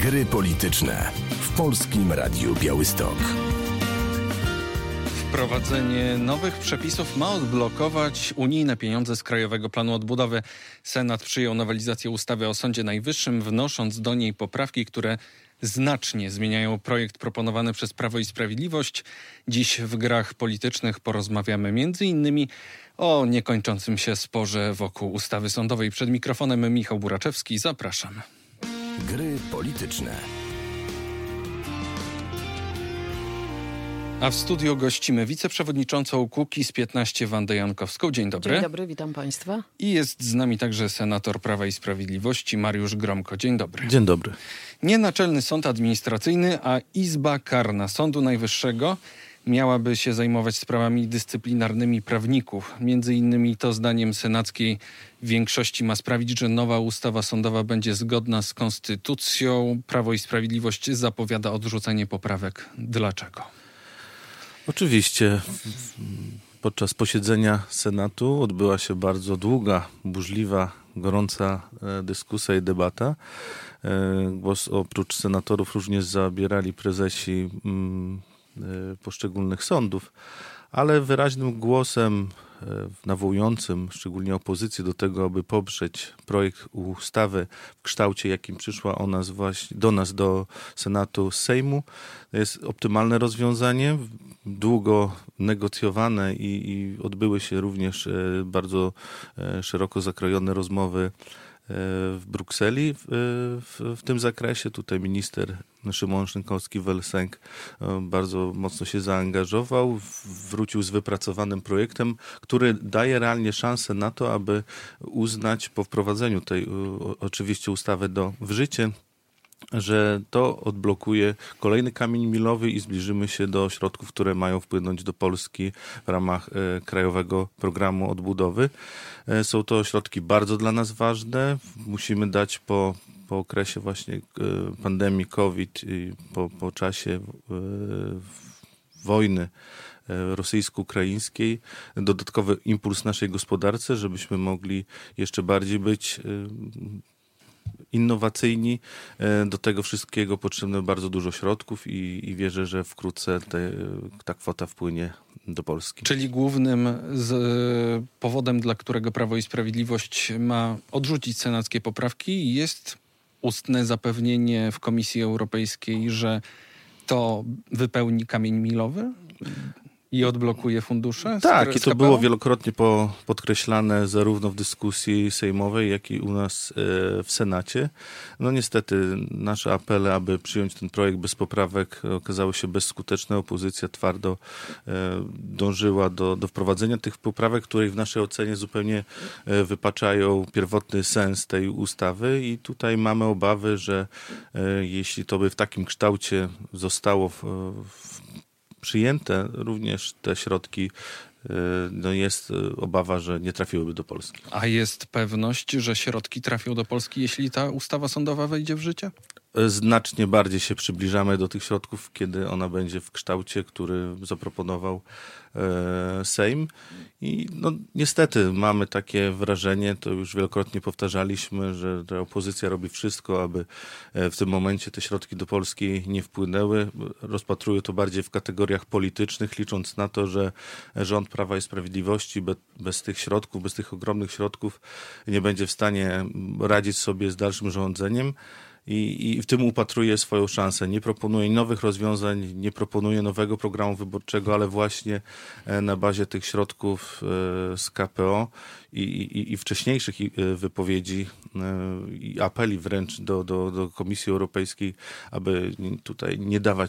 Gry polityczne w Polskim Radiu Białystok. Wprowadzenie nowych przepisów ma odblokować unijne pieniądze z Krajowego Planu Odbudowy. Senat przyjął nowelizację ustawy o Sądzie Najwyższym, wnosząc do niej poprawki, które znacznie zmieniają projekt proponowany przez Prawo i Sprawiedliwość. Dziś w grach politycznych porozmawiamy m.in. o niekończącym się sporze wokół ustawy sądowej. Przed mikrofonem Michał Buraczewski. Zapraszam. Gry polityczne. A w studiu gościmy wiceprzewodniczącą Kukiz15 Wandę Jankowską. Dzień dobry. Dzień dobry, witam Państwa. I jest z nami także senator Prawa i Sprawiedliwości Mariusz Gromko. Dzień dobry. Dzień dobry. Nie Naczelny Sąd Administracyjny, a Izba Karna Sądu Najwyższego miałaby się zajmować sprawami dyscyplinarnymi prawników. Między innymi to zdaniem senackiej większości ma sprawić, że nowa ustawa sądowa będzie zgodna z konstytucją. Prawo i Sprawiedliwość zapowiada odrzucenie poprawek. Dlaczego? Oczywiście podczas posiedzenia Senatu odbyła się bardzo długa, burzliwa, gorąca dyskusja i debata. Głos oprócz senatorów również zabierali prezesi poszczególnych sądów, ale wyraźnym głosem nawołującym szczególnie opozycję do tego, aby poprzeć projekt ustawy w kształcie, jakim przyszła do nas, do Senatu z Sejmu, jest optymalne rozwiązanie, długo negocjowane i odbyły się również bardzo szeroko zakrojone rozmowy w Brukseli w tym zakresie. Tutaj minister Szymon Szynkowski-Welsenk bardzo mocno się zaangażował, wrócił z wypracowanym projektem, który daje realnie szansę na to, aby uznać po wprowadzeniu tej oczywiście ustawy w życie, że to odblokuje kolejny kamień milowy i zbliżymy się do środków, które mają wpłynąć do Polski w ramach Krajowego Programu Odbudowy. Są to środki bardzo dla nas ważne. Musimy dać po okresie właśnie pandemii COVID i po czasie wojny rosyjsko-ukraińskiej dodatkowy impuls naszej gospodarce, żebyśmy mogli jeszcze bardziej być innowacyjni. Do tego wszystkiego potrzebne bardzo dużo środków i wierzę, że wkrótce ta kwota wpłynie do Polski. Czyli głównym powodem, dla którego Prawo i Sprawiedliwość ma odrzucić senackie poprawki, jest ustne zapewnienie w Komisji Europejskiej, że to wypełni kamień milowy i odblokuje fundusze? Tak, i to było wielokrotnie podkreślane zarówno w dyskusji sejmowej, jak i u nas w Senacie. No niestety nasze apele, aby przyjąć ten projekt bez poprawek, okazały się bezskuteczne. Opozycja twardo dążyła do wprowadzenia tych poprawek, które w naszej ocenie zupełnie wypaczają pierwotny sens tej ustawy i tutaj mamy obawy, że jeśli to by w takim kształcie zostało przyjęte, również te środki, jest obawa, że nie trafiłyby do Polski. A jest pewność, że środki trafią do Polski, jeśli ta ustawa sądowa wejdzie w życie? Znacznie bardziej się przybliżamy do tych środków, kiedy ona będzie w kształcie, który zaproponował Sejm. I niestety mamy takie wrażenie, to już wielokrotnie powtarzaliśmy, że ta opozycja robi wszystko, aby w tym momencie te środki do Polski nie wpłynęły. Rozpatruję to bardziej w kategoriach politycznych, licząc na to, że rząd Prawa i Sprawiedliwości bez tych środków, bez tych ogromnych środków nie będzie w stanie radzić sobie z dalszym rządzeniem. I w tym upatruje swoją szansę. Nie proponuje nowych rozwiązań, nie proponuje nowego programu wyborczego, ale właśnie na bazie tych środków z KPO i wcześniejszych wypowiedzi i apeli wręcz do Komisji Europejskiej, aby tutaj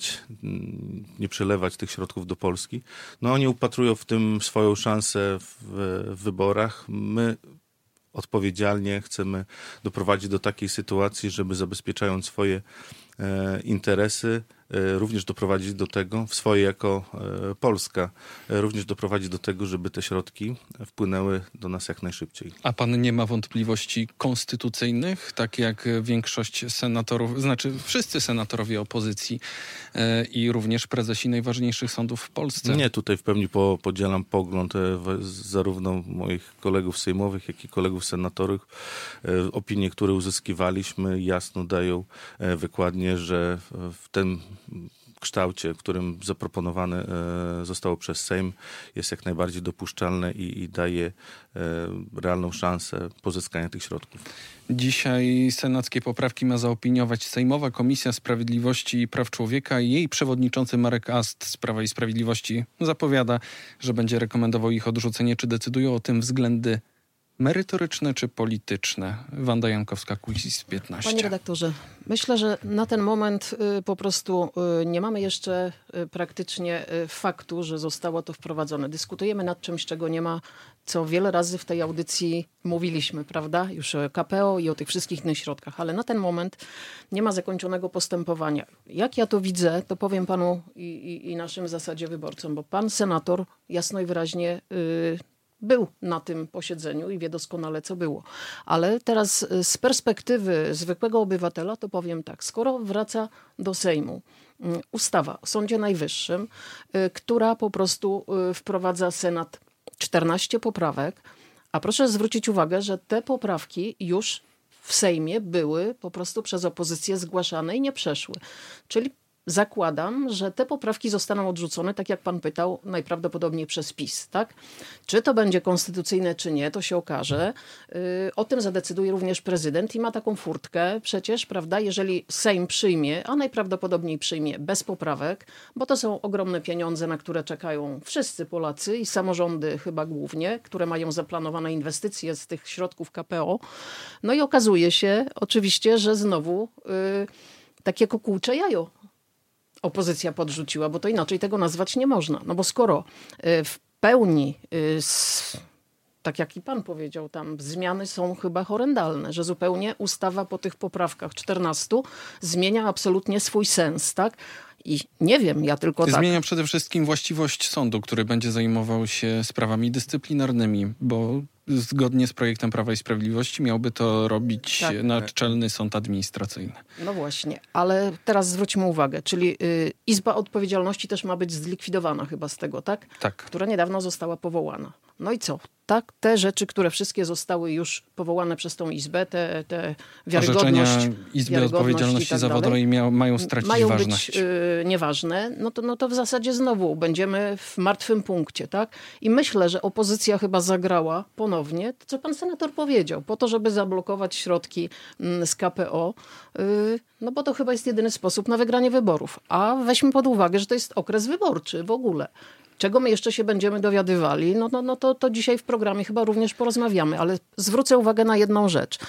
nie przelewać tych środków do Polski. Oni upatrują w tym swoją szansę w wyborach. My odpowiedzialnie chcemy doprowadzić do takiej sytuacji, żeby zabezpieczając swoje interesy, również doprowadzić do tego, w swojej jako Polska, również doprowadzić do tego, żeby te środki wpłynęły do nas jak najszybciej. A pan nie ma wątpliwości konstytucyjnych, tak jak większość senatorów, znaczy wszyscy senatorowie opozycji i również prezesi najważniejszych sądów w Polsce? Nie, tutaj w pełni podzielam pogląd zarówno moich kolegów sejmowych, jak i kolegów senatorów. Opinie, które uzyskiwaliśmy, jasno dają wykładnię, że w tym kształcie, w którym zaproponowane zostało przez Sejm, jest jak najbardziej dopuszczalne i daje realną szansę pozyskania tych środków. Dzisiaj senackie poprawki ma zaopiniować Sejmowa Komisja Sprawiedliwości i Praw Człowieka. Jej przewodniczący Marek Ast z Prawa i Sprawiedliwości zapowiada, że będzie rekomendował ich odrzucenie. Czy decydują o tym względy merytoryczne czy polityczne? Wanda Jankowska, Kukiz 15. Panie redaktorze, myślę, że na ten moment po prostu nie mamy jeszcze praktycznie faktu, że zostało to wprowadzone. Dyskutujemy nad czymś, czego nie ma, co wiele razy w tej audycji mówiliśmy, prawda? Już o KPO i o tych wszystkich innych środkach, ale na ten moment nie ma zakończonego postępowania. Jak ja to widzę, to powiem panu i naszym w zasadzie wyborcom, bo pan senator jasno i wyraźnie był na tym posiedzeniu i wie doskonale, co było. Ale teraz z perspektywy zwykłego obywatela to powiem tak. Skoro wraca do Sejmu ustawa o Sądzie Najwyższym, która po prostu wprowadza Senat 14 poprawek, a proszę zwrócić uwagę, że te poprawki już w Sejmie były po prostu przez opozycję zgłaszane i nie przeszły. Czyli zakładam, że te poprawki zostaną odrzucone, tak jak pan pytał, najprawdopodobniej przez PiS, tak? Czy to będzie konstytucyjne, czy nie, to się okaże. O tym zadecyduje również prezydent i ma taką furtkę przecież, prawda, jeżeli Sejm przyjmie, a najprawdopodobniej przyjmie bez poprawek, bo to są ogromne pieniądze, na które czekają wszyscy Polacy i samorządy chyba głównie, które mają zaplanowane inwestycje z tych środków KPO. No i okazuje się oczywiście, że znowu takie kukułcze jajo opozycja podrzuciła, bo to inaczej tego nazwać nie można. No bo skoro w pełni, tak jak i pan powiedział, tam zmiany są chyba horrendalne, że zupełnie ustawa po tych poprawkach 14 zmienia absolutnie swój sens, tak? I nie wiem, ja tylko tak. Zmienia przede wszystkim właściwość sądu, który będzie zajmował się sprawami dyscyplinarnymi, bo zgodnie z projektem Prawa i Sprawiedliwości miałby to robić Naczelny Sąd Administracyjny. No właśnie, ale teraz zwróćmy uwagę, czyli Izba Odpowiedzialności też ma być zlikwidowana chyba z tego, tak? Tak. Która niedawno została powołana. No i co? Tak, te rzeczy, które wszystkie zostały już powołane przez tą Izbę, te wiarygodność... Orzeczenia Izby Odpowiedzialności tak Zawodowej mają stracić ważność. Mają być nieważne. No to w zasadzie znowu będziemy w martwym punkcie, tak? I myślę, że opozycja chyba zagrała ponownie to, co pan senator powiedział, po to, żeby zablokować środki z KPO, no bo to chyba jest jedyny sposób na wygranie wyborów. A weźmy pod uwagę, że to jest okres wyborczy w ogóle. Czego my jeszcze się będziemy dowiadywali, to dzisiaj w programie chyba również porozmawiamy, ale zwrócę uwagę na jedną rzecz.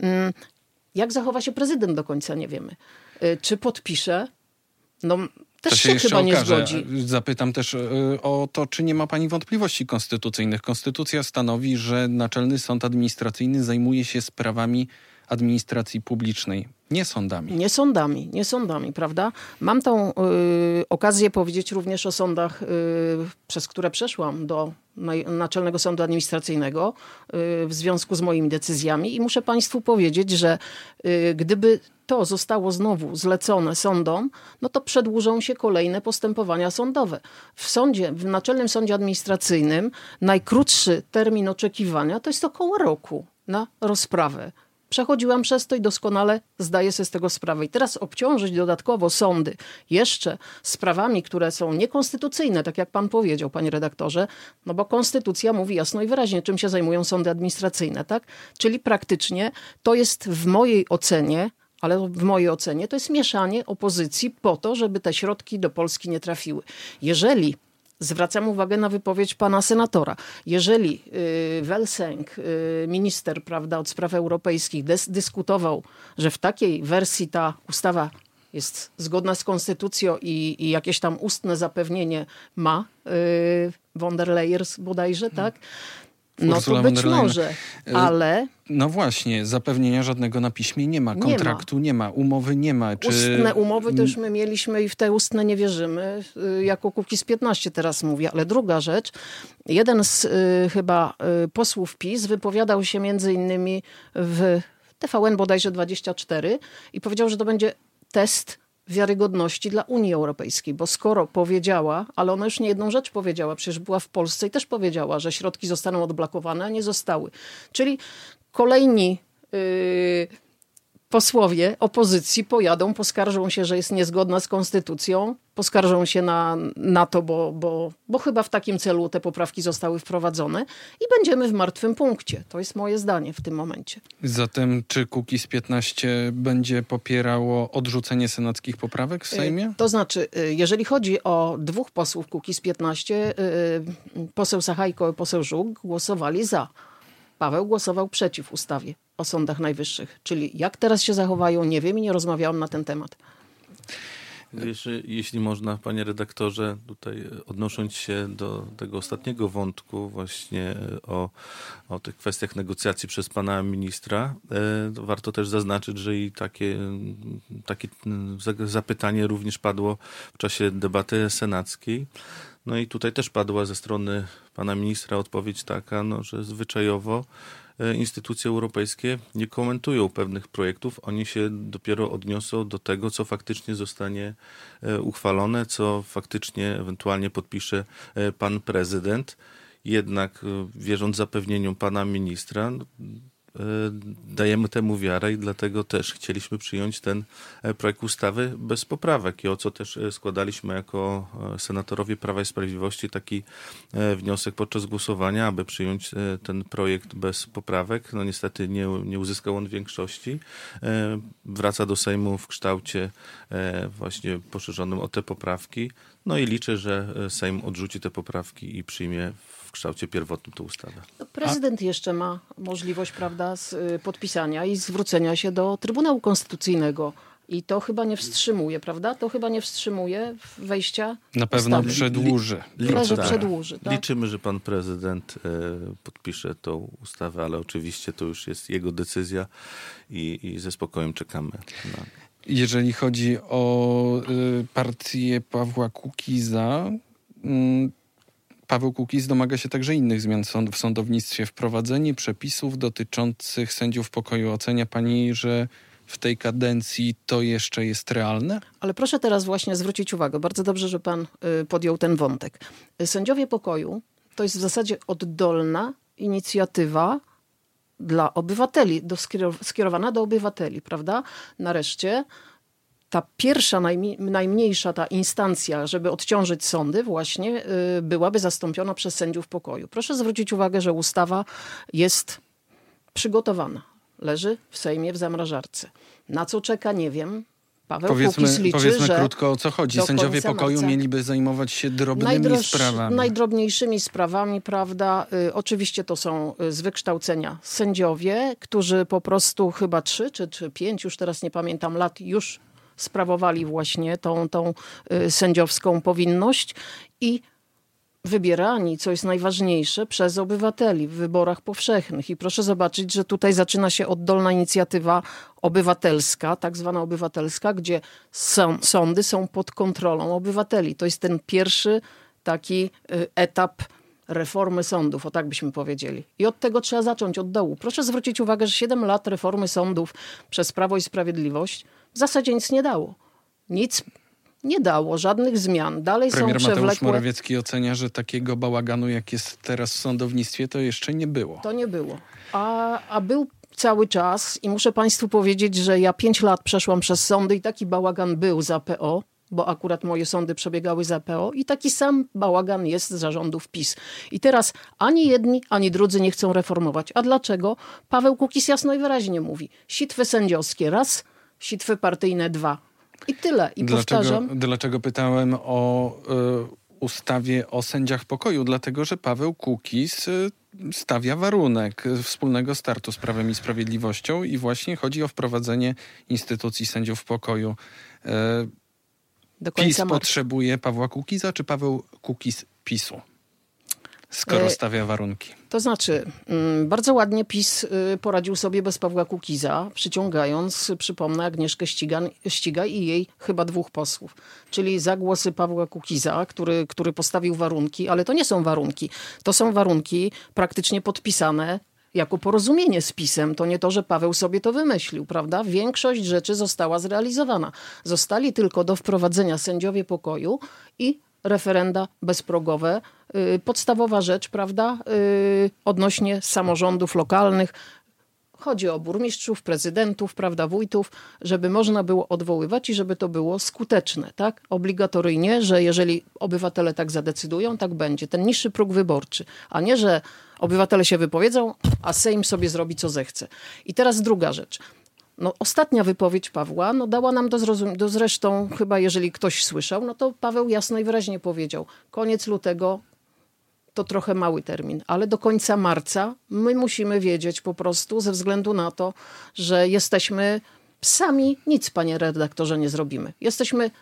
Jak zachowa się prezydent, do końca nie wiemy. Czy podpisze? No też się chyba nie zgodzi. Zapytam też o to, czy nie ma pani wątpliwości konstytucyjnych. Konstytucja stanowi, że Naczelny Sąd Administracyjny zajmuje się sprawami administracji publicznej, nie sądami. Nie sądami, prawda? Mam tą okazję powiedzieć również o sądach, przez które przeszłam do Naczelnego Sądu Administracyjnego w związku z moimi decyzjami i muszę państwu powiedzieć, że gdyby to zostało znowu zlecone sądom, no to przedłużą się kolejne postępowania sądowe. W Naczelnym Sądzie Administracyjnym najkrótszy termin oczekiwania to jest około roku na rozprawę. Przechodziłam przez to i doskonale zdaję sobie z tego sprawę. I teraz obciążyć dodatkowo sądy jeszcze sprawami, które są niekonstytucyjne, tak jak pan powiedział, panie redaktorze, no bo konstytucja mówi jasno i wyraźnie, czym się zajmują sądy administracyjne, tak? Czyli praktycznie to jest w mojej ocenie, to jest mieszanie opozycji po to, żeby te środki do Polski nie trafiły. Jeżeli zwracam uwagę na wypowiedź pana senatora. Jeżeli Welsenk, minister, prawda, od spraw europejskich, dyskutował, że w takiej wersji ta ustawa jest zgodna z konstytucją i jakieś tam ustne zapewnienie ma von der Leyen bodajże, tak? No Ursula to von być der Leyen. może, ale... No właśnie, zapewnienia żadnego na piśmie nie ma, kontraktu nie ma, umowy nie ma. Ustne umowy to już my mieliśmy i w te ustne nie wierzymy, jako Kukiz 15 teraz mówię. Ale druga rzecz, jeden z chyba posłów PiS wypowiadał się między innymi w TVN bodajże 24 i powiedział, że to będzie test wiarygodności dla Unii Europejskiej, bo skoro powiedziała, ale ona już nie jedną rzecz powiedziała, przecież była w Polsce i też powiedziała, że środki zostaną odblokowane, a nie zostały. Czyli kolejni posłowie opozycji pojadą, poskarżą się, że jest niezgodna z konstytucją, poskarżą się na to, bo chyba w takim celu te poprawki zostały wprowadzone i będziemy w martwym punkcie. To jest moje zdanie w tym momencie. Zatem czy Kukiz 15 będzie popierało odrzucenie senackich poprawek w Sejmie? To znaczy, jeżeli chodzi o dwóch posłów Kukiz 15, poseł Sachajko i poseł Żuk głosowali za. Paweł głosował przeciw ustawie o Sądach Najwyższych. Czyli jak teraz się zachowają, nie wiem i nie rozmawiałam na ten temat. Jeśli można, panie redaktorze, tutaj odnosząc się do tego ostatniego wątku właśnie o tych kwestiach negocjacji przez pana ministra, warto też zaznaczyć, że i takie zapytanie również padło w czasie debaty senackiej. No i tutaj też padła ze strony pana ministra odpowiedź taka, że zwyczajowo instytucje europejskie nie komentują pewnych projektów. Oni się dopiero odniosą do tego, co faktycznie zostanie uchwalone, co faktycznie ewentualnie podpisze pan prezydent. Jednak wierząc zapewnieniom pana ministra, dajemy temu wiarę i dlatego też chcieliśmy przyjąć ten projekt ustawy bez poprawek i o co też składaliśmy jako senatorowie Prawa i Sprawiedliwości taki wniosek podczas głosowania, aby przyjąć ten projekt bez poprawek. No niestety nie uzyskał on większości. Wraca do Sejmu w kształcie właśnie poszerzonym o te poprawki. No i liczę, że Sejm odrzuci te poprawki i przyjmie w kształcie pierwotnym tę ustawę. Prezydent jeszcze ma możliwość, prawda, podpisania i zwrócenia się do Trybunału Konstytucyjnego. I to chyba nie wstrzymuje, prawda? To chyba nie wstrzymuje wejścia Na pewno ustawy. przedłuży. Przedłuży, tak? Liczymy, że pan prezydent podpisze tą ustawę, ale oczywiście to już jest jego decyzja i ze spokojem czekamy na... Jeżeli chodzi o partię Pawła Kukiza, Paweł Kukiz domaga się także innych zmian w sądownictwie. Wprowadzenie przepisów dotyczących sędziów pokoju. Ocenia pani, że w tej kadencji to jeszcze jest realne? Ale proszę teraz właśnie zwrócić uwagę. Bardzo dobrze, że pan podjął ten wątek. Sędziowie pokoju to jest w zasadzie oddolna inicjatywa dla obywateli, skierowana do obywateli, prawda? Nareszcie ta pierwsza, najmniejsza ta instancja, żeby odciążyć sądy właśnie byłaby zastąpiona przez sędziów pokoju. Proszę zwrócić uwagę, że ustawa jest przygotowana. Leży w Sejmie w zamrażarce. Na co czeka, nie wiem. Paweł Kukiz liczy, powiedzmy że krótko, o co chodzi. Sędziowie pokoju mieliby zajmować się drobnymi sprawami. Najdrobniejszymi sprawami, prawda. Oczywiście to są z wykształcenia sędziowie, którzy po prostu chyba 3 czy 5, już teraz nie pamiętam, lat już sprawowali właśnie tą sędziowską powinność i wybierani, co jest najważniejsze, przez obywateli w wyborach powszechnych. I proszę zobaczyć, że tutaj zaczyna się oddolna inicjatywa obywatelska, tak zwana obywatelska, gdzie sądy są pod kontrolą obywateli. To jest ten pierwszy taki etap reformy sądów, o tak byśmy powiedzieli. I od tego trzeba zacząć, od dołu. Proszę zwrócić uwagę, że 7 lat reformy sądów przez Prawo i Sprawiedliwość w zasadzie nic nie dało. Nic nie dało, żadnych zmian. Dalej Premier są przewlekłe... Mateusz Morawiecki ocenia, że takiego bałaganu, jak jest teraz w sądownictwie, to jeszcze nie było. To nie było. A był cały czas i muszę państwu powiedzieć, że ja 5 lat przeszłam przez sądy i taki bałagan był za PO, bo akurat moje sądy przebiegały za PO i taki sam bałagan jest za rządów PiS. I teraz ani jedni, ani drudzy nie chcą reformować. A dlaczego? Paweł Kukiz jasno i wyraźnie mówi. Sitwy sędziowskie raz, sitwy partyjne 2. I tyle. I powtarzam. Dlaczego pytałem o ustawie o sędziach pokoju? Dlatego, że Paweł Kukiz stawia warunek wspólnego startu z Prawem i Sprawiedliwością i właśnie chodzi o wprowadzenie instytucji sędziów pokoju. PiS potrzebuje Pawła Kukiza, czy Paweł Kukiz PiS-u? skoro stawia warunki? To znaczy, bardzo ładnie PiS poradził sobie bez Pawła Kukiza, przyciągając, przypomnę, Agnieszkę Ścigaj i jej chyba 2 posłów. Czyli za głosy Pawła Kukiza, który postawił warunki, ale to nie są warunki. To są warunki praktycznie podpisane jako porozumienie z PiS-em. To nie to, że Paweł sobie to wymyślił, prawda? Większość rzeczy została zrealizowana. Zostali tylko do wprowadzenia sędziowie pokoju i referenda bezprogowe. Podstawowa rzecz, prawda, odnośnie samorządów lokalnych. Chodzi o burmistrzów, prezydentów, prawda, wójtów, żeby można było odwoływać i żeby to było skuteczne, tak? Obligatoryjnie, że jeżeli obywatele tak zadecydują, tak będzie. Ten niższy próg wyborczy, a nie, że obywatele się wypowiedzą, a Sejm sobie zrobi, co zechce. I teraz druga rzecz. No, ostatnia wypowiedź Pawła dała nam do zresztą, chyba jeżeli ktoś słyszał, no to Paweł jasno i wyraźnie powiedział, koniec lutego to trochę mały termin, ale do końca marca my musimy wiedzieć po prostu ze względu na to, że jesteśmy sami, nic panie redaktorze nie zrobimy. Jesteśmy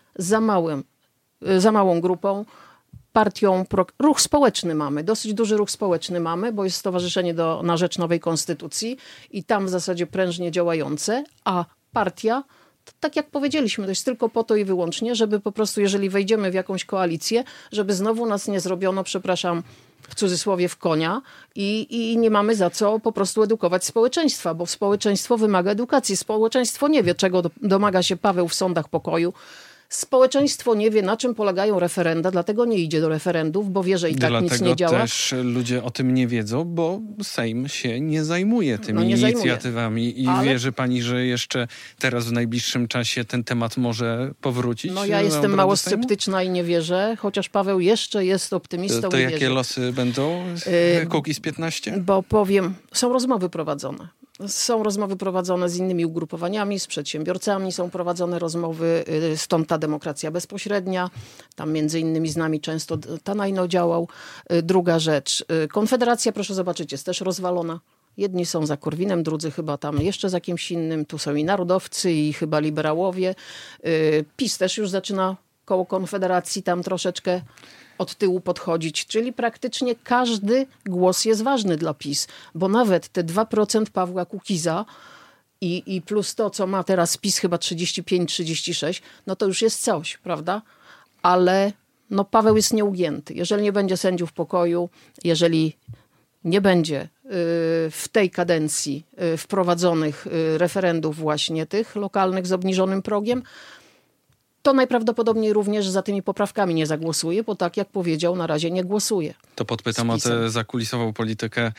za małą grupą, partią, ruch społeczny mamy, dosyć duży ruch społeczny mamy, bo jest Stowarzyszenie na Rzecz Nowej Konstytucji i tam w zasadzie prężnie działające, a partia, to tak jak powiedzieliśmy, to jest tylko po to i wyłącznie, żeby po prostu, jeżeli wejdziemy w jakąś koalicję, żeby znowu nas nie zrobiono, przepraszam, w cudzysłowie w konia i nie mamy za co po prostu edukować społeczeństwa, bo społeczeństwo wymaga edukacji. Społeczeństwo nie wie, czego domaga się Paweł w sądach pokoju. Społeczeństwo nie wie, na czym polegają referenda, dlatego nie idzie do referendów, bo wie, że i tak nic nie działa. Dlatego też ludzie o tym nie wiedzą, bo Sejm się nie zajmuje tymi inicjatywami. I wierzy pani, że jeszcze teraz w najbliższym czasie ten temat może powrócić? No ja jestem mało sceptyczna i nie wierzę, chociaż Paweł jeszcze jest optymistą. To i jakie wierzy. Losy będą? Kukiz 15? Bo powiem, są rozmowy prowadzone. Są rozmowy prowadzone z innymi ugrupowaniami, z przedsiębiorcami, są prowadzone rozmowy, stąd ta demokracja bezpośrednia. Tam między innymi z nami często Tanajno działał. Druga rzecz, Konfederacja, proszę zobaczyć, jest też rozwalona. Jedni są za Korwinem, drudzy chyba tam jeszcze za kimś innym. Tu są i narodowcy, i chyba liberałowie. PiS też już zaczyna koło Konfederacji tam troszeczkę od tyłu podchodzić, czyli praktycznie każdy głos jest ważny dla PiS, bo nawet te 2% Pawła Kukiza i plus to, co ma teraz PiS, chyba 35-36, no to już jest coś, prawda? Ale no Paweł jest nieugięty. Jeżeli nie będzie sędziów pokoju, jeżeli nie będzie w tej kadencji wprowadzonych referendów właśnie tych lokalnych z obniżonym progiem, to najprawdopodobniej również za tymi poprawkami nie zagłosuje, bo tak jak powiedział, na razie nie głosuje. To podpytam o tę zakulisową politykę.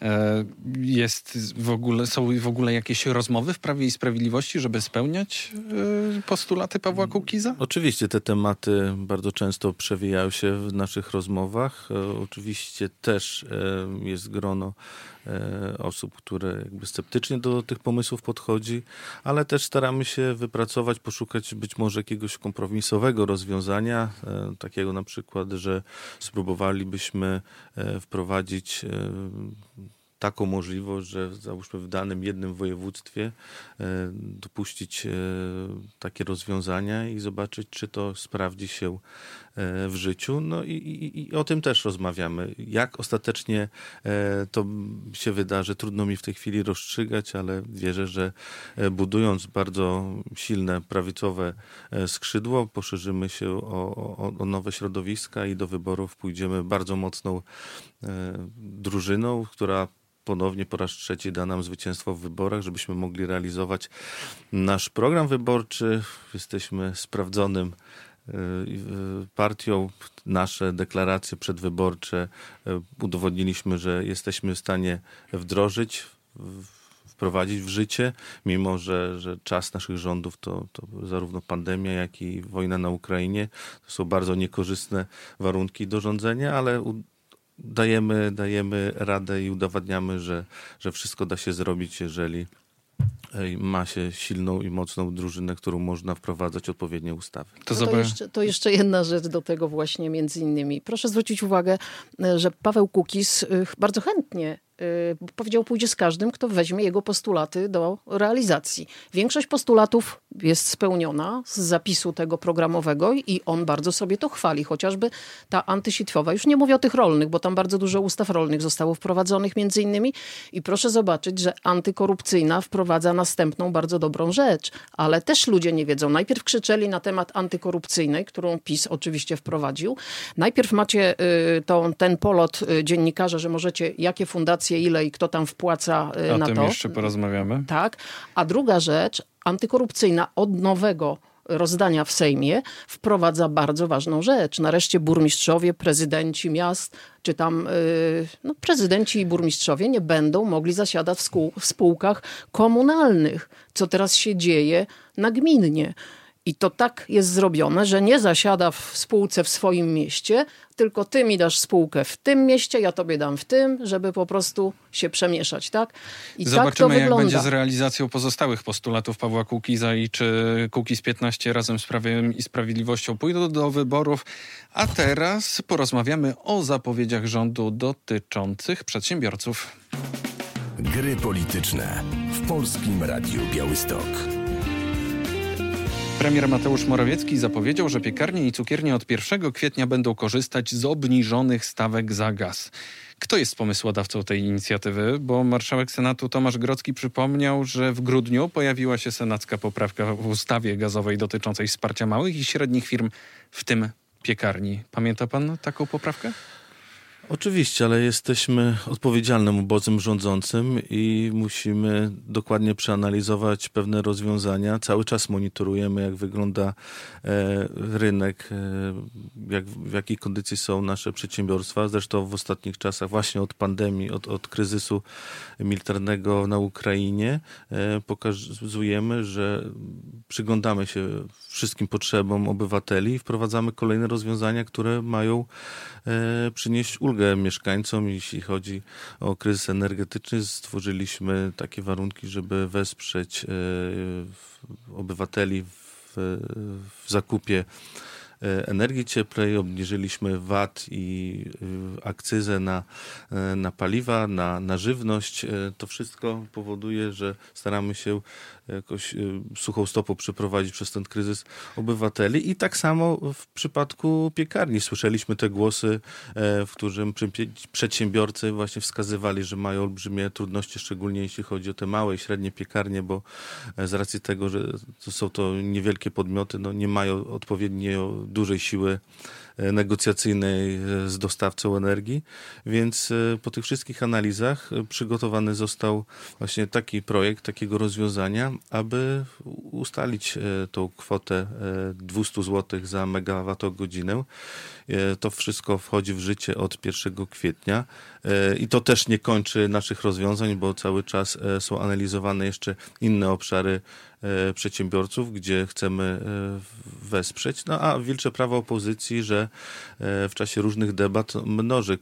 Są w ogóle jakieś rozmowy w Prawie i Sprawiedliwości, żeby spełniać postulaty Pawła Kukiza? Oczywiście te tematy bardzo często przewijają się w naszych rozmowach. Oczywiście też jest grono osób, które jakby sceptycznie do tych pomysłów podchodzi, ale też staramy się wypracować, poszukać być może jakiegoś kompromisowego rozwiązania, takiego na przykład, że spróbowalibyśmy wprowadzić taką możliwość, że załóżmy w danym jednym województwie dopuścić takie rozwiązania i zobaczyć, czy to sprawdzi się w życiu. No i o tym też rozmawiamy. Jak ostatecznie to się wydarzy, trudno mi w tej chwili rozstrzygać, ale wierzę, że budując bardzo silne prawicowe skrzydło, poszerzymy się o nowe środowiska i do wyborów pójdziemy bardzo mocną drużyną, która ponownie po raz trzeci da nam zwycięstwo w wyborach, żebyśmy mogli realizować nasz program wyborczy. Jesteśmy sprawdzonym partią. Nasze deklaracje przedwyborcze udowodniliśmy, że jesteśmy w stanie wdrożyć, wprowadzić w życie, mimo że czas naszych rządów to zarówno pandemia, jak i wojna na Ukrainie. To są bardzo niekorzystne warunki do rządzenia, ale dajemy radę i udowadniamy, że wszystko da się zrobić, jeżeli ma się silną i mocną drużynę, którą można wprowadzać odpowiednie ustawy. To jeszcze jedna rzecz do tego właśnie między innymi. Proszę zwrócić uwagę, że Paweł Kukiz bardzo chętnie powiedział, pójdzie z każdym, kto weźmie jego postulaty do realizacji. Większość postulatów jest spełniona z zapisu tego programowego i on bardzo sobie to chwali. Chociażby ta antysitwowa, już nie mówię o tych rolnych, bo tam bardzo dużo ustaw rolnych zostało wprowadzonych między innymi i proszę zobaczyć, że antykorupcyjna wprowadza następną bardzo dobrą rzecz, ale też ludzie nie wiedzą. Najpierw krzyczeli na temat antykorupcyjnej, którą PiS oczywiście wprowadził. Najpierw macie ten polot dziennikarza, że możecie, jakie fundacje, ile i kto tam wpłaca na to. O tym jeszcze porozmawiamy. Tak. A druga rzecz, antykorupcyjna od nowego rozdania w Sejmie wprowadza bardzo ważną rzecz. Nareszcie burmistrzowie, prezydenci miast, czy tam prezydenci i burmistrzowie nie będą mogli zasiadać w spółkach komunalnych, co teraz się dzieje nagminnie. I to tak jest zrobione, że nie zasiada w spółce w swoim mieście, tylko ty mi dasz spółkę w tym mieście, ja tobie dam w tym, żeby po prostu się przemieszać, tak? I zobaczymy, tak to jak wygląda. będzie z realizacją pozostałych postulatów Pawła Kukiza i czy Kukiz 15 razem z Prawem i Sprawiedliwością pójdą do wyborów. A teraz porozmawiamy o zapowiedziach rządu dotyczących przedsiębiorców. Gry polityczne w Polskim Radiu Białystok. Premier Mateusz Morawiecki zapowiedział, że piekarnie i cukiernie od 1 kwietnia będą korzystać z obniżonych stawek za gaz. Kto jest pomysłodawcą tej inicjatywy? Bo marszałek Senatu Tomasz Grodzki przypomniał, że w grudniu pojawiła się senacka poprawka w ustawie gazowej dotyczącej wsparcia małych i średnich firm, w tym piekarni. Pamięta pan taką poprawkę? Oczywiście, ale jesteśmy odpowiedzialnym obozem rządzącym i musimy dokładnie przeanalizować pewne rozwiązania. Cały czas monitorujemy, jak wygląda rynek, w jakiej kondycji są nasze przedsiębiorstwa. Zresztą w ostatnich czasach, właśnie od pandemii, od kryzysu militarnego na Ukrainie, pokazujemy, że przyglądamy się wszystkim potrzebom obywateli i wprowadzamy kolejne rozwiązania, które mają przynieść ulgę mieszkańcom. Jeśli chodzi o kryzys energetyczny, stworzyliśmy takie warunki, żeby wesprzeć obywateli w zakupie energii cieplnej. Obniżyliśmy VAT i akcyzę na paliwa, na żywność. To wszystko powoduje, że staramy się jakoś suchą stopą przeprowadzić przez ten kryzys obywateli. I tak samo w przypadku piekarni. Słyszeliśmy te głosy, w którym przedsiębiorcy właśnie wskazywali, że mają olbrzymie trudności, szczególnie jeśli chodzi o te małe i średnie piekarnie, bo z racji tego, że są to niewielkie podmioty, nie mają odpowiednio dużej siły negocjacyjnej z dostawcą energii, więc po tych wszystkich analizach przygotowany został właśnie taki projekt, takiego rozwiązania, aby ustalić tą kwotę 200 zł za megawattogodzinę. To wszystko wchodzi w życie od 1 kwietnia i to też nie kończy naszych rozwiązań, bo cały czas są analizowane jeszcze inne obszary przedsiębiorców, gdzie chcemy wesprzeć. A wilcze prawo opozycji, że w czasie różnych debat mnoży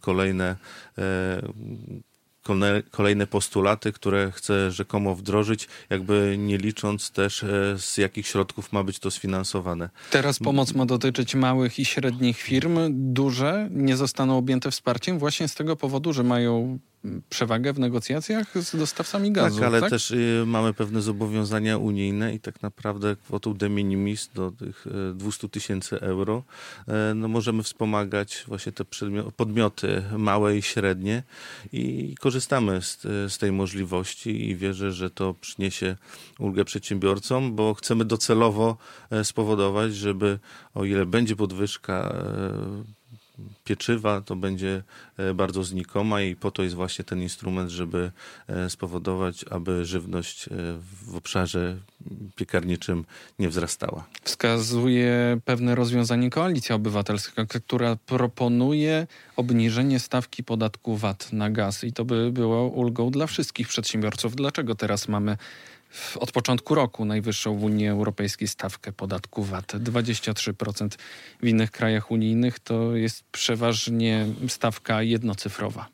kolejne postulaty, które chce rzekomo wdrożyć, jakby nie licząc też, z jakich środków ma być to sfinansowane. Teraz pomoc ma dotyczyć małych i średnich firm. Duże nie zostaną objęte wsparciem właśnie z tego powodu, że mają przewagę w negocjacjach z dostawcami gazu. Tak, ale też mamy pewne zobowiązania unijne i tak naprawdę kwotą de minimis do tych 200 000 euro możemy wspomagać właśnie te podmioty małe i średnie i korzystamy z tej możliwości i wierzę, że to przyniesie ulgę przedsiębiorcom, bo chcemy docelowo spowodować, żeby o ile będzie podwyżka pieczywa, to będzie bardzo znikoma i po to jest właśnie ten instrument, żeby spowodować, aby żywność w obszarze piekarniczym nie wzrastała. Wskazuje pewne rozwiązanie Koalicja Obywatelska, która proponuje obniżenie stawki podatku VAT na gaz i to by było ulgą dla wszystkich przedsiębiorców. Dlaczego teraz mamy od początku roku najwyższą w Unii Europejskiej stawkę podatku VAT? 23%. W innych krajach unijnych to jest przeważnie stawka jednocyfrowa.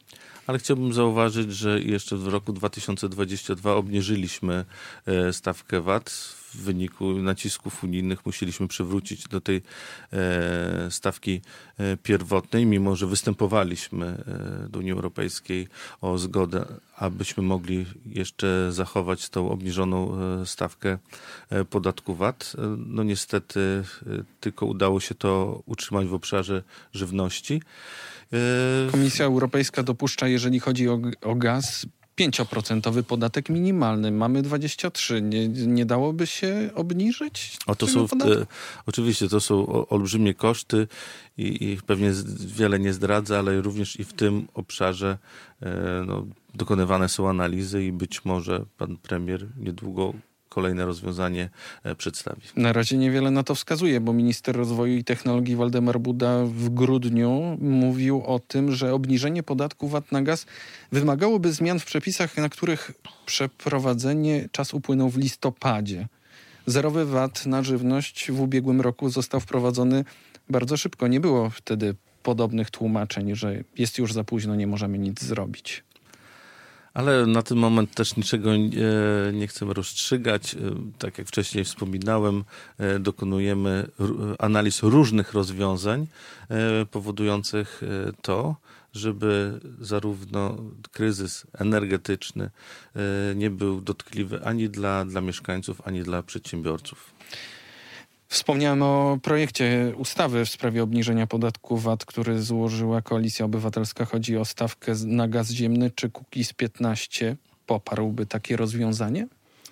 Ale chciałbym zauważyć, że jeszcze w roku 2022 obniżyliśmy stawkę VAT. W wyniku nacisków unijnych musieliśmy przywrócić do tej stawki pierwotnej, mimo że występowaliśmy do Unii Europejskiej o zgodę, abyśmy mogli jeszcze zachować tą obniżoną stawkę podatku VAT. No niestety tylko udało się to utrzymać w obszarze żywności. Komisja Europejska dopuszcza, jeżeli chodzi o gaz, 5% podatek minimalny. Mamy 23. Nie dałoby się obniżyć? Oczywiście to są olbrzymie koszty i pewnie wiele nie zdradza, ale również i w tym obszarze dokonywane są analizy i być może pan premier niedługo kolejne rozwiązanie przedstawi. Na razie niewiele na to wskazuje, bo minister rozwoju i technologii Waldemar Buda w grudniu mówił o tym, że obniżenie podatku VAT na gaz wymagałoby zmian w przepisach, na których przeprowadzenie czas upłynął w listopadzie. Zerowy VAT na żywność w ubiegłym roku został wprowadzony bardzo szybko. Nie było wtedy podobnych tłumaczeń, że jest już za późno, nie możemy nic zrobić. Ale na ten moment też niczego nie chcemy rozstrzygać. Tak jak wcześniej wspominałem, dokonujemy analiz różnych rozwiązań powodujących to, żeby zarówno kryzys energetyczny nie był dotkliwy ani dla mieszkańców, ani dla przedsiębiorców. Wspomniałem o projekcie ustawy w sprawie obniżenia podatku VAT, który złożyła Koalicja Obywatelska. Chodzi o stawkę na gaz ziemny. Czy Kukiz15 poparłby takie rozwiązanie?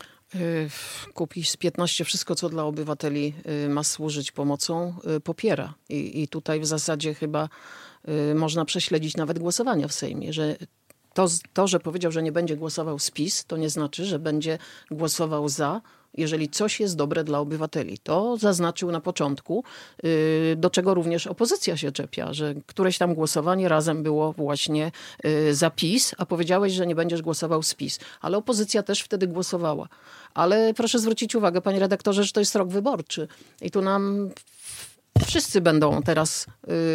Kukiz15 wszystko, co dla obywateli ma służyć pomocą, popiera. I tutaj w zasadzie chyba można prześledzić nawet głosowania w Sejmie, że to, że powiedział, że nie będzie głosował z PiS, to nie znaczy, że będzie głosował za, jeżeli coś jest dobre dla obywateli. To zaznaczył na początku, do czego również opozycja się czepia, że któreś tam głosowanie razem było właśnie za PiS, a powiedziałeś, że nie będziesz głosował z PiS. Ale opozycja też wtedy głosowała. Ale proszę zwrócić uwagę, panie redaktorze, że to jest rok wyborczy. I tu nam wszyscy będą teraz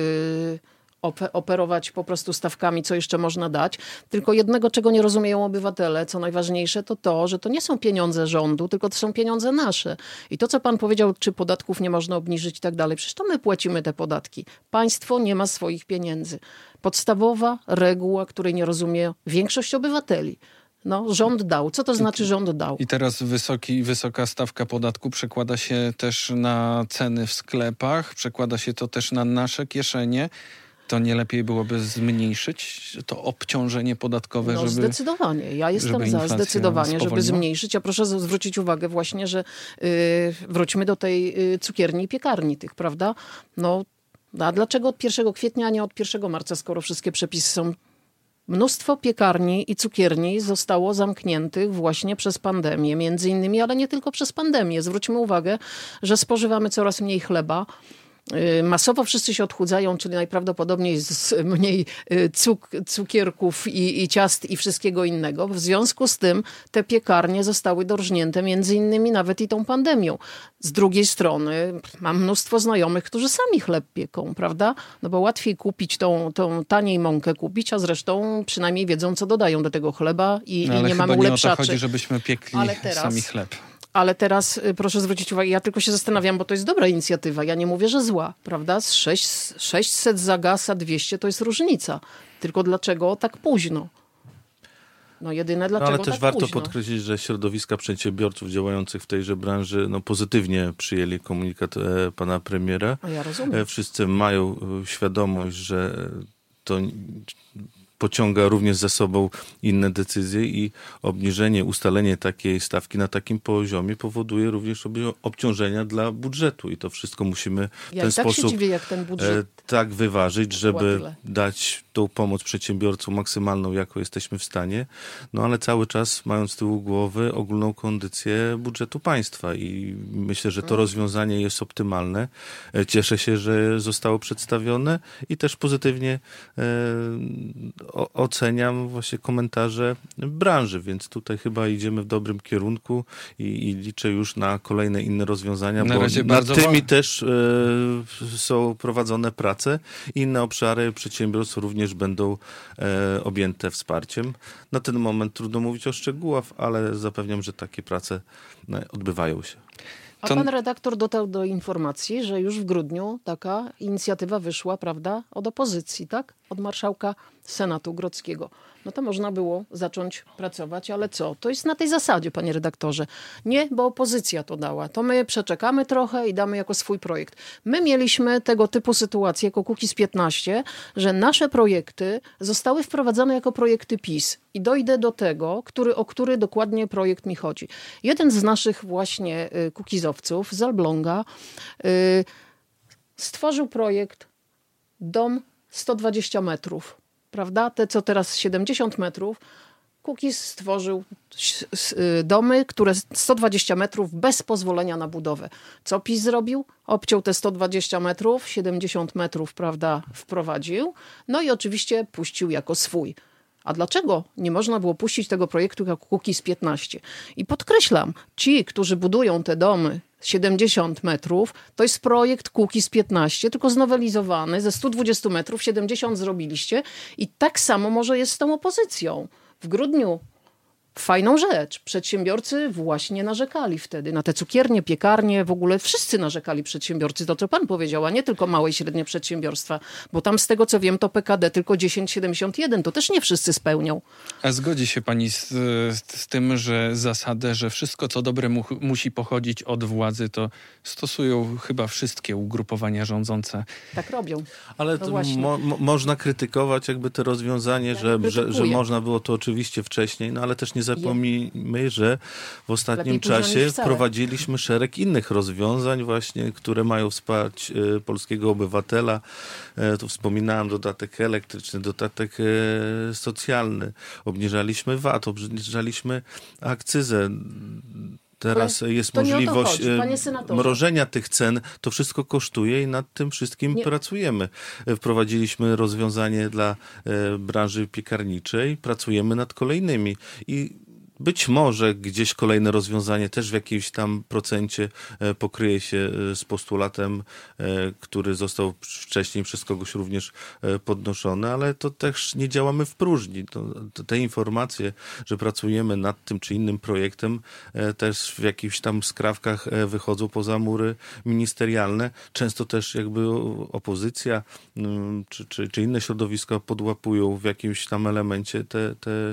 operować po prostu stawkami, co jeszcze można dać. Tylko jednego, czego nie rozumieją obywatele, co najważniejsze, to, że to nie są pieniądze rządu, tylko to są pieniądze nasze. I to, co pan powiedział, czy podatków nie można obniżyć i tak dalej, przecież to my płacimy te podatki. Państwo nie ma swoich pieniędzy. Podstawowa reguła, której nie rozumie większość obywateli. No, rząd dał. Co to znaczy rząd dał? I teraz wysoka stawka podatku przekłada się też na ceny w sklepach, przekłada się to też na nasze kieszenie. To nie lepiej byłoby zmniejszyć to obciążenie podatkowe, no, zdecydowanie. Ja jestem za zdecydowanie, żeby zmniejszyć. A proszę zwrócić uwagę właśnie, że wróćmy do tej cukierni i piekarni tych, prawda? No, a dlaczego od 1 kwietnia, a nie od 1 marca, skoro wszystkie przepisy są? Mnóstwo piekarni i cukierni zostało zamkniętych właśnie przez pandemię, między innymi, ale nie tylko przez pandemię. Zwróćmy uwagę, że spożywamy coraz mniej chleba. Masowo wszyscy się odchudzają, czyli najprawdopodobniej jest mniej cukierków i ciast i wszystkiego innego. W związku z tym te piekarnie zostały dorżnięte między innymi nawet i tą pandemią. Z drugiej strony mam mnóstwo znajomych, którzy sami chleb pieką, prawda? No bo łatwiej kupić tą taniej mąkę kupić, a zresztą przynajmniej wiedzą, co dodają do tego chleba i nie mamy ulepszaczy. Ale chyba nie o to chodzi, żebyśmy piekli sami chleb. Ale teraz proszę zwrócić uwagę, ja tylko się zastanawiam, bo to jest dobra inicjatywa. Ja nie mówię, że zła, prawda? Z 600 za gaz, a 200 to jest różnica. Tylko dlaczego tak późno? No jedyne dlaczego ale też tak warto późno. podkreślić, że środowiska przedsiębiorców działających w tejże branży pozytywnie przyjęli komunikat pana premiera. A ja rozumiem. Wszyscy mają świadomość, że to pociąga również za sobą inne decyzje i obniżenie, ustalenie takiej stawki na takim poziomie powoduje również obciążenia dla budżetu i to wszystko musimy w ten sposób się dziwię, jak ten budżet tak wyważyć, żeby dać tą pomoc przedsiębiorcom maksymalną, jaką jesteśmy w stanie, no ale cały czas mając z tyłu głowy ogólną kondycję budżetu państwa i myślę, że to rozwiązanie jest optymalne. Cieszę się, że zostało przedstawione i też pozytywnie oceniam właśnie komentarze branży, więc tutaj chyba idziemy w dobrym kierunku i liczę już na kolejne inne rozwiązania, bo nad tymi też są prowadzone prace. Inne obszary przedsiębiorstw również również będą objęte wsparciem. Na ten moment trudno mówić o szczegółach, ale zapewniam, że takie prace odbywają się. A pan redaktor dotarł do informacji, że już w grudniu taka inicjatywa wyszła, prawda, od opozycji, tak? Od marszałka Senatu Grodzkiego. No to można było zacząć pracować, ale co? To jest na tej zasadzie, panie redaktorze. Nie, bo opozycja to dała. To my przeczekamy trochę i damy jako swój projekt. My mieliśmy tego typu sytuację jako Kukiz 15, że nasze projekty zostały wprowadzone jako projekty PiS. I dojdę do tego, o który dokładnie projekt mi chodzi. Jeden z naszych właśnie kukizowców z Elbląga stworzył projekt dom 120 metrów. Prawda? Te, co teraz 70 metrów, Kukiz stworzył domy, które 120 metrów bez pozwolenia na budowę. Co PiS zrobił? Obciął te 120 metrów, 70 metrów, prawda, wprowadził. No i oczywiście puścił jako swój. A dlaczego nie można było puścić tego projektu jako Kukiz 15? I podkreślam, ci, którzy budują te domy 70 metrów, to jest projekt Kukiz 15, tylko znowelizowany. Ze 120 metrów 70 zrobiliście i tak samo może jest z tą opozycją. W grudniu fajną rzecz. Przedsiębiorcy właśnie narzekali wtedy na te cukiernie, piekarnie, w ogóle wszyscy narzekali przedsiębiorcy, to co pan powiedział, a nie tylko małe i średnie przedsiębiorstwa, bo tam z tego co wiem to PKD tylko 10,71, to też nie wszyscy spełnią. A zgodzi się pani z tym, że zasadę, że wszystko co dobre musi pochodzić od władzy, to stosują chyba wszystkie ugrupowania rządzące. Tak robią. Ale No można krytykować jakby te rozwiązanie, że można było to oczywiście wcześniej, no ale też nie zapomnijmy, że w ostatnim czasie wprowadziliśmy szereg innych rozwiązań właśnie, które mają wsparć polskiego obywatela. Tu wspominałem dodatek elektryczny, dodatek socjalny. Obniżaliśmy VAT, obniżaliśmy akcyzę. Teraz jest możliwość mrożenia tych cen. To wszystko kosztuje i nad tym wszystkim pracujemy. Wprowadziliśmy rozwiązanie dla branży piekarniczej. Pracujemy nad kolejnymi. I być może gdzieś kolejne rozwiązanie też w jakimś tam procencie pokryje się z postulatem, który został wcześniej przez kogoś również podnoszony, ale to też nie działamy w próżni. Te informacje, że pracujemy nad tym czy innym projektem, też w jakichś tam skrawkach wychodzą poza mury ministerialne. Często też jakby opozycja czy inne środowiska podłapują w jakimś tam elemencie te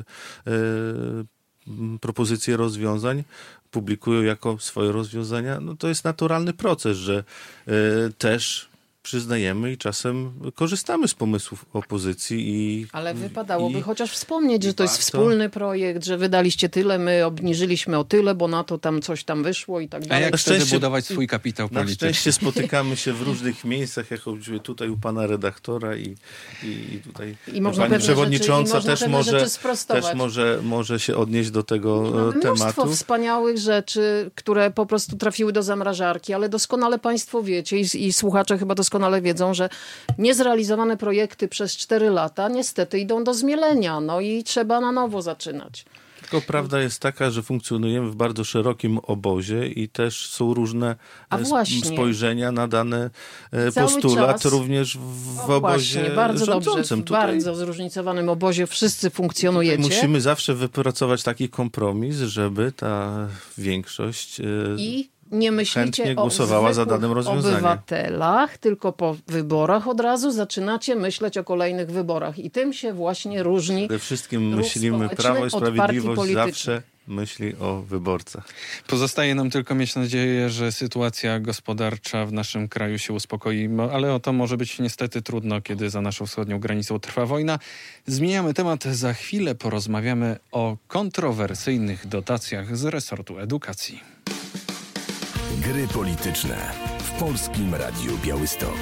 propozycje rozwiązań, publikują jako swoje rozwiązania. No to jest naturalny proces, że też przyznajemy i czasem korzystamy z pomysłów opozycji. Ale wypadałoby chociaż wspomnieć, że to jest wspólny projekt, że wydaliście tyle, my obniżyliśmy o tyle, bo na to tam coś tam wyszło i tak dalej. A jak wtedy budować swój kapitał polityczny? Na szczęście spotykamy się w różnych miejscach, jak tutaj u pana redaktora i tutaj pani przewodnicząca też może się odnieść do tego tematu. Mnóstwo wspaniałych rzeczy, które po prostu trafiły do zamrażarki, ale doskonale państwo wiecie i słuchacze chyba doskonale wiedzą, że niezrealizowane projekty przez 4 lata niestety idą do zmielenia, no i trzeba na nowo zaczynać. Tylko prawda jest taka, że funkcjonujemy w bardzo szerokim obozie i też są różne spojrzenia na dany postulat również w obozie bardzo rządzącym. Dobrze, w bardzo zróżnicowanym obozie wszyscy funkcjonujecie. Musimy zawsze wypracować taki kompromis, żeby ta większość nie myślicie głosowała za danym rozwiązaniem. Obywatelach, tylko po wyborach od razu zaczynacie myśleć o kolejnych wyborach. I tym się właśnie różni. Przede wszystkim myślimy, Prawo i Sprawiedliwość zawsze myśli o wyborcach. Pozostaje nam tylko mieć nadzieję, że sytuacja gospodarcza w naszym kraju się uspokoi, ale o to może być niestety trudno, kiedy za naszą wschodnią granicą trwa wojna. Zmieniamy temat. Za chwilę porozmawiamy o kontrowersyjnych dotacjach z resortu edukacji. Gry polityczne w Polskim Radiu Białystok.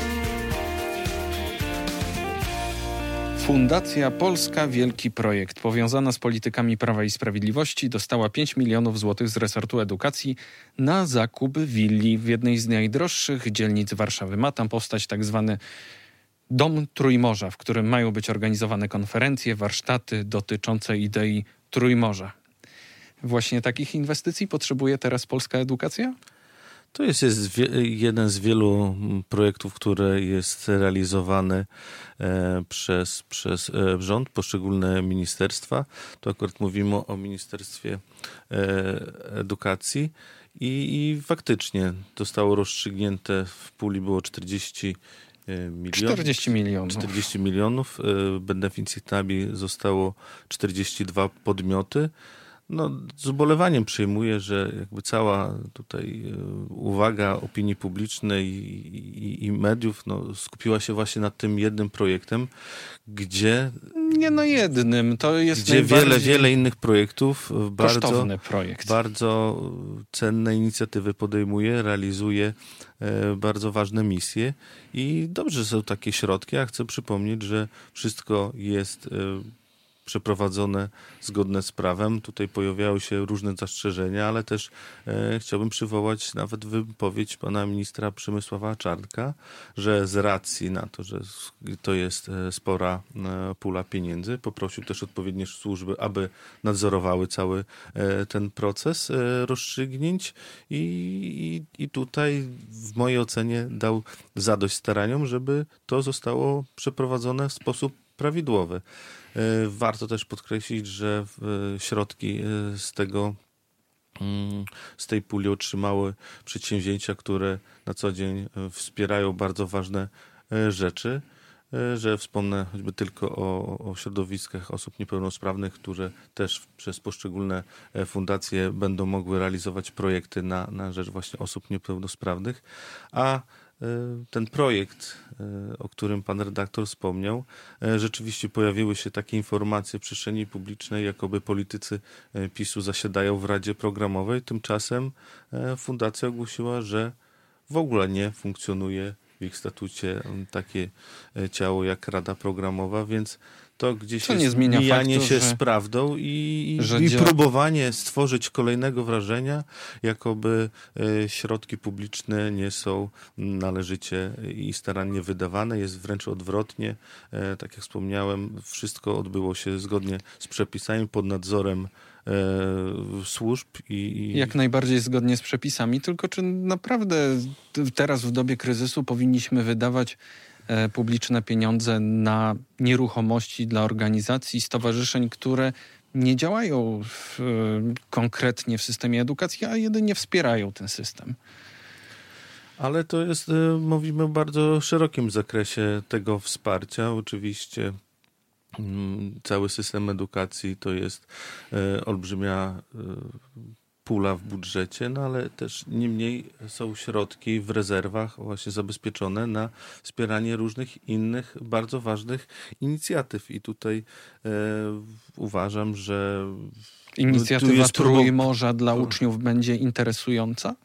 Fundacja Polska Wielki Projekt, powiązana z politykami Prawa i Sprawiedliwości, dostała 5 milionów złotych z resortu edukacji na zakup willi w jednej z najdroższych dzielnic Warszawy. Ma tam powstać tak zwany Dom Trójmorza, w którym mają być organizowane konferencje, warsztaty dotyczące idei Trójmorza. Właśnie takich inwestycji potrzebuje teraz polska edukacja? To jest jeden z wielu projektów, które jest realizowany przez rząd, poszczególne ministerstwa. Tu akurat mówimy o Ministerstwie Edukacji i faktycznie zostało rozstrzygnięte, w puli było 40 milionów. 40 milionów. Beneficjentami zostało 42 podmioty. No, z ubolewaniem przyjmuję, że jakby cała tutaj uwaga opinii publicznej i mediów skupiła się właśnie nad tym jednym projektem, gdzie... Nie jednym, to jest gdzie wiele innych projektów, bardzo cenne inicjatywy podejmuje, realizuje bardzo ważne misje i dobrze, że są takie środki, a chcę przypomnieć, że wszystko jest przeprowadzone zgodne z prawem. Tutaj pojawiały się różne zastrzeżenia, ale też chciałbym przywołać nawet wypowiedź pana ministra Przemysława Czarnka, że z racji na to, że to jest spora pula pieniędzy, poprosił też odpowiednie służby, aby nadzorowały cały ten proces rozstrzygnięć i tutaj w mojej ocenie dał zadość staraniom, żeby to zostało przeprowadzone w sposób prawidłowy. Warto też podkreślić, że środki z tej puli otrzymały przedsięwzięcia, które na co dzień wspierają bardzo ważne rzeczy, że wspomnę choćby tylko o środowiskach osób niepełnosprawnych, które też przez poszczególne fundacje będą mogły realizować projekty na rzecz właśnie osób niepełnosprawnych, a ten projekt, o którym pan redaktor wspomniał, rzeczywiście pojawiły się takie informacje w przestrzeni publicznej, jakoby politycy PiS-u zasiadają w Radzie Programowej. Tymczasem fundacja ogłosiła, że w ogóle nie funkcjonuje w ich statucie takie ciało jak Rada Programowa, więc to gdzieś jest mijanie się z prawdą i próbowanie stworzyć kolejnego wrażenia, jakoby środki publiczne nie są należycie i starannie wydawane. Jest wręcz odwrotnie. Tak jak wspomniałem, wszystko odbyło się zgodnie z przepisami, pod nadzorem służb Jak najbardziej zgodnie z przepisami, tylko czy naprawdę teraz w dobie kryzysu powinniśmy wydawać publiczne pieniądze na nieruchomości dla organizacji, stowarzyszeń, które nie działają konkretnie w systemie edukacji, a jedynie wspierają ten system? Ale to jest, mówimy o bardzo szerokim zakresie tego wsparcia. Oczywiście cały system edukacji to jest olbrzymia pula w budżecie, no ale też niemniej są środki w rezerwach właśnie zabezpieczone na wspieranie różnych innych bardzo ważnych inicjatyw. I tutaj uważam, że inicjatywa Trójmorza dla uczniów będzie interesująca?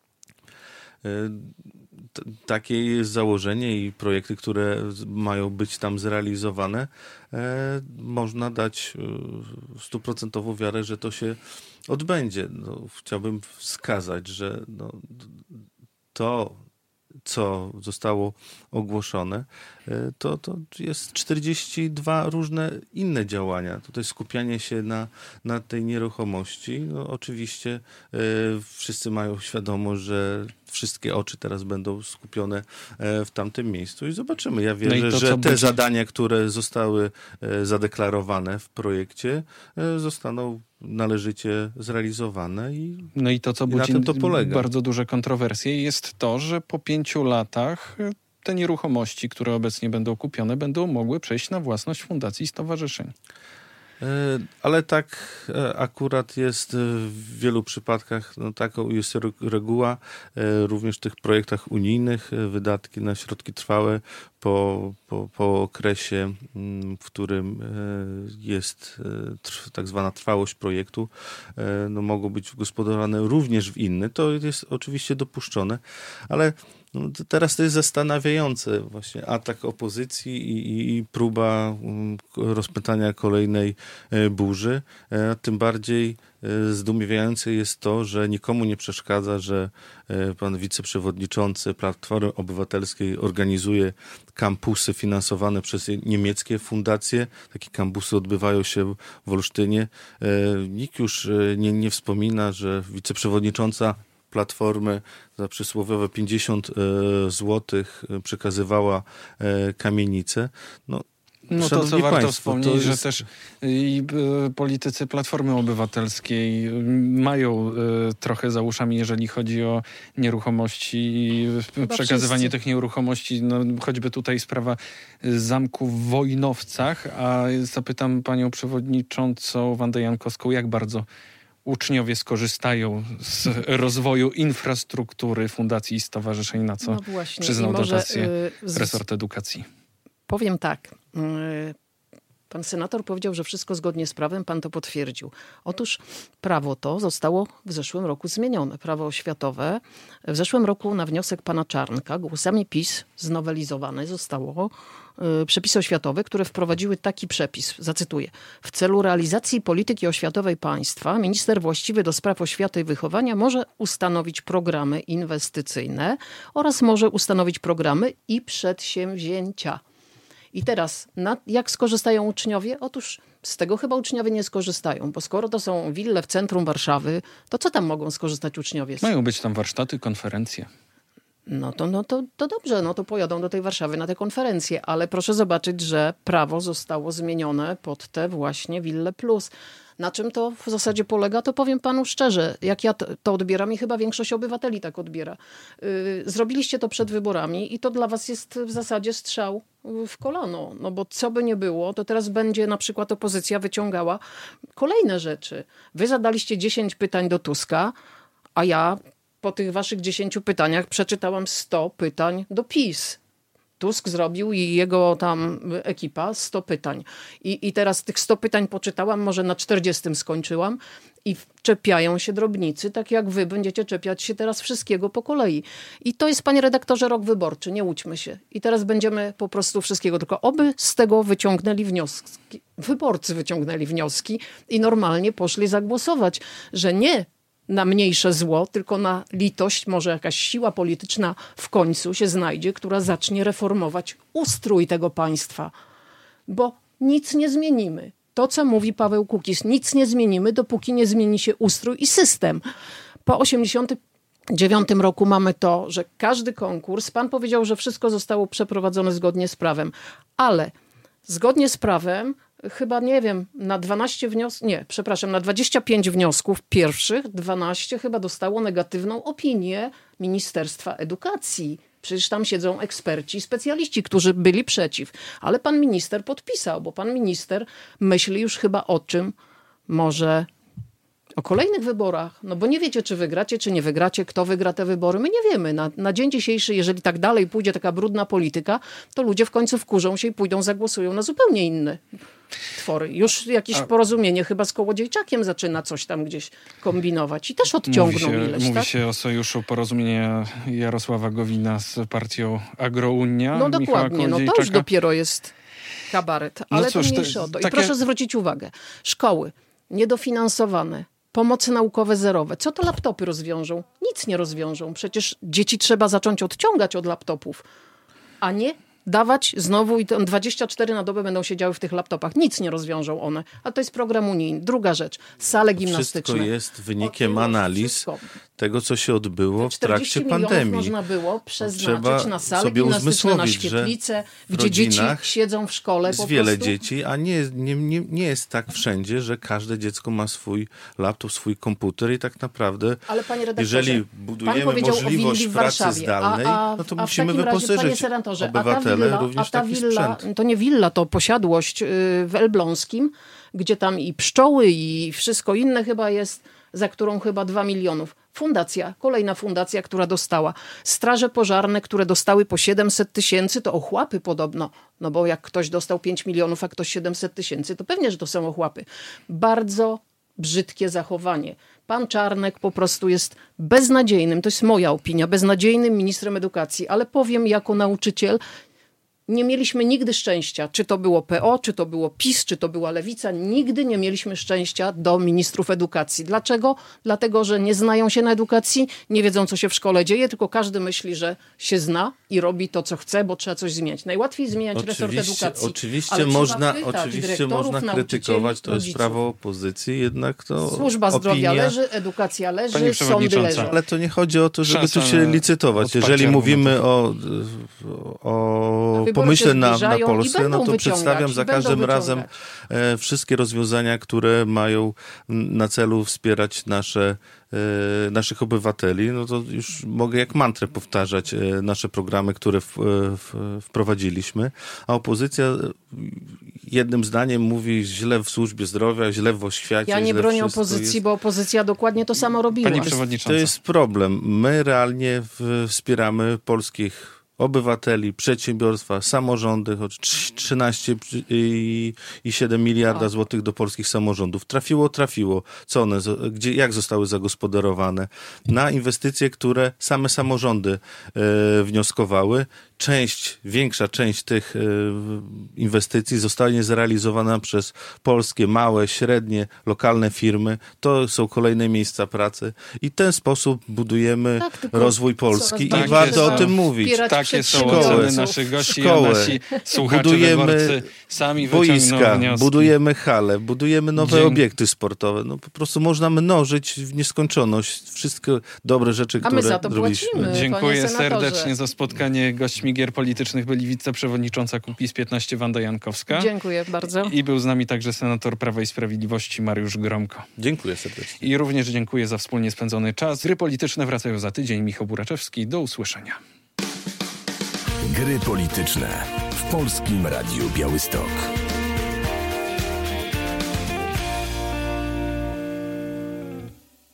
Takie jest założenie i projekty, które mają być tam zrealizowane, można dać 100% wiarę, że to się odbędzie. Chciałbym wskazać, że to, co zostało ogłoszone, to jest 42 różne inne działania. Tutaj skupianie się na tej nieruchomości. Oczywiście wszyscy mają świadomość, że wszystkie oczy teraz będą skupione w tamtym miejscu i zobaczymy. Ja wierzę, że te zadania, które zostały zadeklarowane w projekcie, zostaną należycie zrealizowane i to, co budzi bardzo duże kontrowersje, jest to, że po 5 latach te nieruchomości, które obecnie będą kupione, będą mogły przejść na własność fundacji i stowarzyszeń. Ale tak akurat jest w wielu przypadkach, taką jest reguła, również w tych projektach unijnych, wydatki na środki trwałe po okresie, w którym jest tak zwana trwałość projektu, mogą być gospodarowane również w inny. To jest oczywiście dopuszczone, ale teraz to jest zastanawiające właśnie atak opozycji i próba rozpętania kolejnej burzy. Tym bardziej zdumiewające jest to, że nikomu nie przeszkadza, że pan wiceprzewodniczący Platformy Obywatelskiej organizuje kampusy finansowane przez niemieckie fundacje. Takie kampusy odbywają się w Olsztynie. Nikt już nie wspomina, że wiceprzewodnicząca Platformy za przysłowiowe 50 złotych przekazywała kamienice. No to co warto wspomnieć, jest... że też politycy Platformy Obywatelskiej mają trochę za uszami, jeżeli chodzi o nieruchomości i przekazywanie tych nieruchomości. No, choćby tutaj sprawa zamku w Wojnowcach. A zapytam panią przewodniczącą Wandę Jankowską, jak bardzo uczniowie skorzystają z rozwoju infrastruktury fundacji i stowarzyszeń, na co przyznał dotację resort edukacji. Powiem tak. Pan senator powiedział, że wszystko zgodnie z prawem, pan to potwierdził. Otóż prawo to zostało w zeszłym roku zmienione. Prawo oświatowe w zeszłym roku na wniosek pana Czarnka głosami PiS znowelizowane zostało przepisy oświatowe, które wprowadziły taki przepis, zacytuję: w celu realizacji polityki oświatowej państwa minister właściwy do spraw oświaty i wychowania może ustanowić programy inwestycyjne oraz może ustanowić programy i przedsięwzięcia. I teraz, jak skorzystają uczniowie? Otóż z tego chyba uczniowie nie skorzystają, bo skoro to są wille w centrum Warszawy, to co tam mogą skorzystać uczniowie? Mają być tam warsztaty, konferencje. No to dobrze, no to pojadą do tej Warszawy na te konferencje, ale proszę zobaczyć, że prawo zostało zmienione pod te właśnie Wille Plus. Na czym to w zasadzie polega, to powiem panu szczerze, jak ja to odbieram i chyba większość obywateli tak odbiera. Zrobiliście to przed wyborami i to dla was jest w zasadzie strzał w kolano. No bo co by nie było, to teraz będzie na przykład opozycja wyciągała kolejne rzeczy. Wy zadaliście 10 pytań do Tuska, a ja po tych waszych 10 pytaniach przeczytałam 100 pytań do PiS. Tusk zrobił i jego tam ekipa 100 pytań. I teraz tych 100 pytań poczytałam, może na 40 skończyłam i czepiają się drobnicy, tak jak wy będziecie czepiać się teraz wszystkiego po kolei. I to jest, panie redaktorze, rok wyborczy, nie łudźmy się. I teraz będziemy po prostu wszystkiego, tylko oby z tego wyciągnęli wnioski, wyborcy wyciągnęli wnioski i normalnie poszli zagłosować, że nie na mniejsze zło, tylko na litość, może jakaś siła polityczna w końcu się znajdzie, która zacznie reformować ustrój tego państwa. Bo nic nie zmienimy. To, co mówi Paweł Kukiz, nic nie zmienimy, dopóki nie zmieni się ustrój i system. Po 1989 roku mamy to, że każdy konkurs, pan powiedział, że wszystko zostało przeprowadzone zgodnie z prawem, ale zgodnie z prawem chyba, nie wiem, na 25 wniosków pierwszych, 12 chyba dostało negatywną opinię Ministerstwa Edukacji. Przecież tam siedzą eksperci, specjaliści, którzy byli przeciw. Ale pan minister podpisał, bo pan minister myśli już chyba o czym? Może o kolejnych wyborach. No bo nie wiecie, czy wygracie, czy nie wygracie, kto wygra te wybory. My nie wiemy. Na dzień dzisiejszy, jeżeli tak dalej pójdzie taka brudna polityka, to ludzie w końcu wkurzą się i pójdą, zagłosują na zupełnie inne twory. Już jakieś porozumienie chyba z Kołodziejczakiem zaczyna coś tam gdzieś kombinować i też odciągną ileś. Mówi się o sojuszu porozumienia Jarosława Gowina z partią Agrounia. No dokładnie, no to już dopiero jest kabaret. Ale to mniejsze o to. I proszę zwrócić uwagę. Szkoły niedofinansowane, pomocy naukowe zerowe. Co to laptopy rozwiążą? Nic nie rozwiążą. Przecież dzieci trzeba zacząć odciągać od laptopów, a nie dawać znowu i 24 na dobę będą siedziały w tych laptopach. Nic nie rozwiążą one. A to jest program unijny. Druga rzecz. Sale gimnastyczne. Wszystko jest wynikiem analiz tego, co się odbyło w trakcie pandemii. Można było przeznaczyć na sale gimnastyczne, na świetlice, gdzie dzieci siedzą w szkole. Jest wiele dzieci, a nie jest tak wszędzie, że każde dziecko ma swój laptop, swój komputer i tak naprawdę, ale panie redaktorze, jeżeli budujemy możliwość pracy zdalnej, no to musimy wyposażyć obywatele również taki sprzęt. To nie willa, to posiadłość w Elbląskim, gdzie tam i pszczoły i wszystko inne chyba jest, za którą chyba 2 milionów. Fundacja, kolejna fundacja, która dostała. Straże pożarne, które dostały po 700 tysięcy, to ochłapy podobno. No bo jak ktoś dostał 5 milionów, a ktoś 700 tysięcy, to pewnie, że to są ochłapy. Bardzo brzydkie zachowanie. Pan Czarnek po prostu jest beznadziejnym, to jest moja opinia, beznadziejnym ministrem edukacji, ale powiem jako nauczyciel, nie mieliśmy nigdy szczęścia. Czy to było PO, czy to było PiS, czy to była Lewica. Nigdy nie mieliśmy szczęścia do ministrów edukacji. Dlaczego? Dlatego, że nie znają się na edukacji, nie wiedzą, co się w szkole dzieje, tylko każdy myśli, że się zna i robi to, co chce, bo trzeba coś zmieniać. Najłatwiej zmieniać resort edukacji. Oczywiście można krytykować, to jest prawo opozycji, jednak to Służba zdrowia leży, edukacja leży, sądy leżą. Ale to nie chodzi o to, żeby tu się licytować. Jeżeli mówimy o pomyśle na Polskę, no to przedstawiam za każdym razem wszystkie rozwiązania, które mają na celu wspierać naszych obywateli. No to już mogę jak mantrę powtarzać nasze programy, które wprowadziliśmy. A opozycja jednym zdaniem mówi źle w służbie zdrowia, źle w oświacie. Ja nie bronię opozycji, bo opozycja dokładnie to samo robiła. Pani przewodnicząca. To jest problem. My realnie wspieramy obywateli, przedsiębiorstwa, samorządy, choć 13,7 miliarda złotych do polskich samorządów. Trafiło. Co one, jak zostały zagospodarowane? Na inwestycje, które same samorządy wnioskowały. Większa część tych inwestycji zostanie zrealizowana przez polskie, małe, średnie, lokalne firmy. To są kolejne miejsca pracy i w ten sposób budujemy rozwój Polski i warto o tym mówić. Takie są oceny naszych gości, a nasi słuchacze, wyborcy sami boiska, wnioski. budujemy hale, budujemy nowe obiekty sportowe. No po prostu można mnożyć w nieskończoność wszystkie dobre rzeczy, które my za to robiliśmy. płacimy. Dziękuję serdecznie za spotkanie. Gośćmi Gier Politycznych byli wiceprzewodnicząca Kukiz15 Wanda Jankowska. Dziękuję bardzo. I był z nami także senator Prawa i Sprawiedliwości Mariusz Gromko. Dziękuję serdecznie. I również dziękuję za wspólnie spędzony czas. Gry Polityczne wracają za tydzień. Michał Buraczewski. Do usłyszenia. Gry Polityczne w Polskim Radiu Białystok.